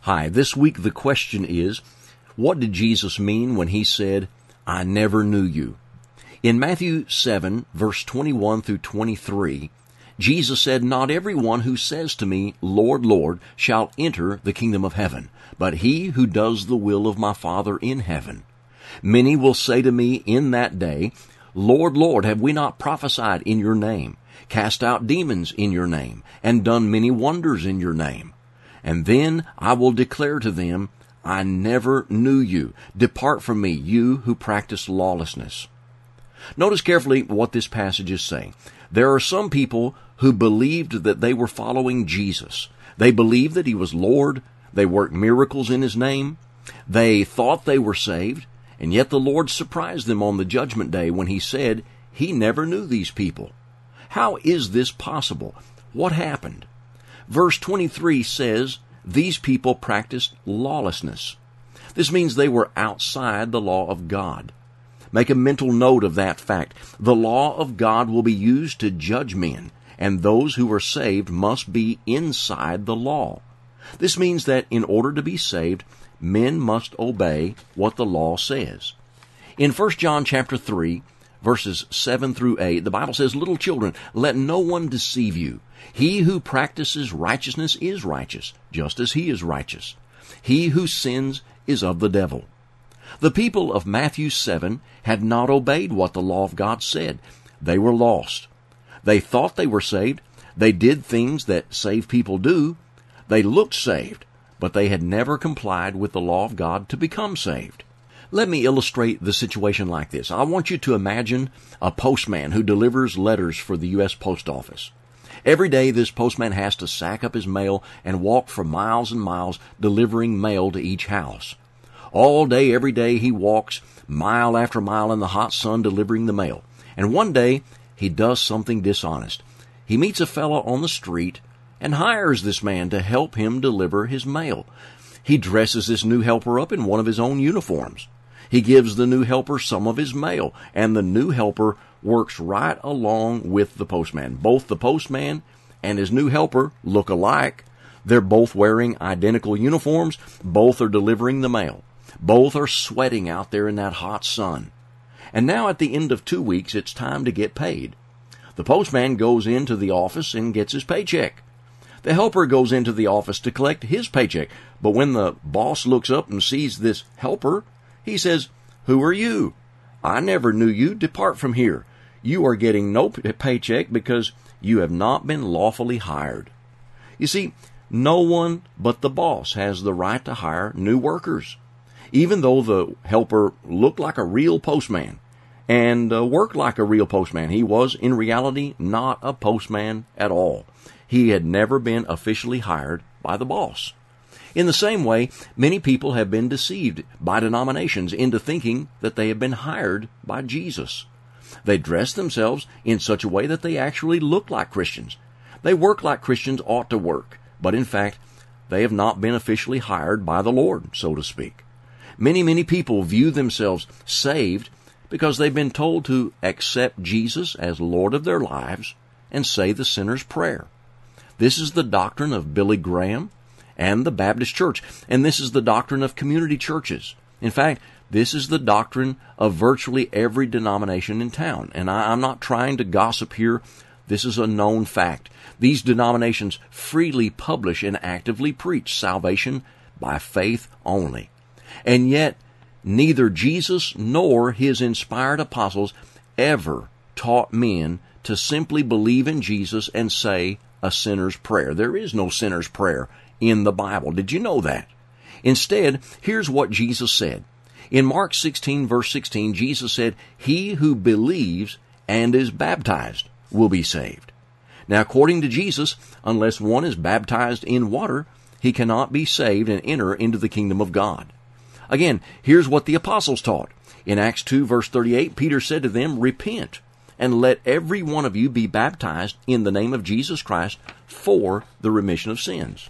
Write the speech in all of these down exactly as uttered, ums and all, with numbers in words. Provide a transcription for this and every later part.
Hi, this week the question is, what did Jesus mean when he said, I never knew you? In Matthew seven, verse twenty-one through twenty-three, Jesus said, Not everyone who says to me, Lord, Lord, shall enter the kingdom of heaven, but he who does the will of my Father in heaven. Many will say to me in that day, Lord, Lord, have we not prophesied in your name, cast out demons in your name, and done many wonders in your name? And then I will declare to them, I never knew you. Depart from me, you who practice lawlessness. Notice carefully what this passage is saying. There are some people who believed that they were following Jesus. They believed that he was Lord. They worked miracles in his name. They thought they were saved. And yet the Lord surprised them on the judgment day when he said he never knew these people. How is this possible? What happened? Verse twenty-three says, these people practiced lawlessness. This means they were outside the law of God. Make a mental note of that fact. The law of God will be used to judge men, and those who are saved must be inside the law. This means that in order to be saved, men must obey what the law says. In First John chapter three, verses seven through eight, the Bible says, Little children, let no one deceive you. He who practices righteousness is righteous, just as he is righteous. He who sins is of the devil. The people of Matthew seven had not obeyed what the law of God said. They were lost. They thought they were saved. They did things that saved people do. They looked saved, but they had never complied with the law of God to become saved. Let me illustrate the situation like this. I want you to imagine a postman who delivers letters for the U S Post Office. Every day this postman has to sack up his mail and walk for miles and miles delivering mail to each house. All day, every day he walks mile after mile in the hot sun delivering the mail. And one day he does something dishonest. He meets a fellow on the street and hires this man to help him deliver his mail. He dresses this new helper up in one of his own uniforms. He gives the new helper some of his mail, and the new helper works right along with the postman. Both the postman and his new helper look alike. They're both wearing identical uniforms. Both are delivering the mail. Both are sweating out there in that hot sun. And now at the end of two weeks, it's time to get paid. The postman goes into the office and gets his paycheck. The helper goes into the office to collect his paycheck. But when the boss looks up and sees this helper, he says, Who are you? I never knew you. Depart from here. You are getting no paycheck because you have not been lawfully hired. You see, no one but the boss has the right to hire new workers. Even though the helper looked like a real postman and uh, worked like a real postman, he was in reality not a postman at all. He had never been officially hired by the boss. In the same way, many people have been deceived by denominations into thinking that they have been hired by Jesus. They dress themselves in such a way that they actually look like Christians. They work like Christians ought to work, but in fact, they have not been officially hired by the Lord, so to speak. Many, many people view themselves saved because they've been told to accept Jesus as Lord of their lives and say the sinner's prayer. This is the doctrine of Billy Graham and the Baptist Church, and this is the doctrine of community churches. In fact, this is the doctrine of virtually every denomination in town, and I, I'm not trying to gossip here. This is a known fact. These denominations freely publish and actively preach salvation by faith only. And yet, neither Jesus nor his inspired apostles ever taught men to simply believe in Jesus and say a sinner's prayer. There is no sinner's prayer in the Bible. Did you know that? Instead, here's what Jesus said. In Mark sixteen, verse sixteen, Jesus said, He who believes and is baptized will be saved. Now, according to Jesus, unless one is baptized in water, he cannot be saved and enter into the kingdom of God. Again, here's what the apostles taught. In Acts two, verse thirty-eight, Peter said to them, Repent, and let every one of you be baptized in the name of Jesus Christ for the remission of sins.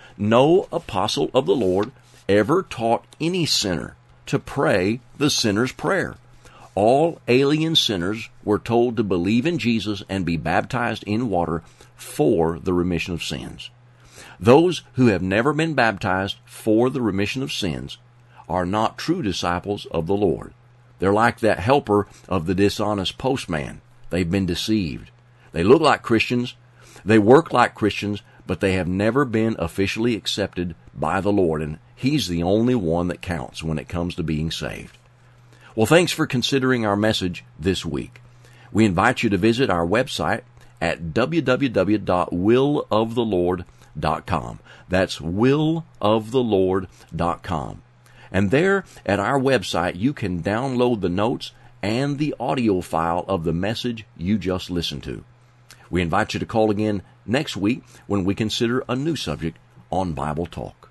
No apostle of the Lord ever taught any sinner to pray the sinner's prayer. All alien sinners were told to believe in Jesus and be baptized in water for the remission of sins. Those who have never been baptized for the remission of sins are not true disciples of the Lord. They're like that helper of the dishonest postman. They've been deceived. They look like Christians, they work like Christians, but they have never been officially accepted by the Lord, and He's the only one that counts when it comes to being saved. Well, thanks for considering our message this week. We invite you to visit our website at w w w dot will of the lord dot com. That's will of the lord dot com. And there at our website, you can download the notes and the audio file of the message you just listened to. We invite you to call again next week when we consider a new subject on Bible Talk.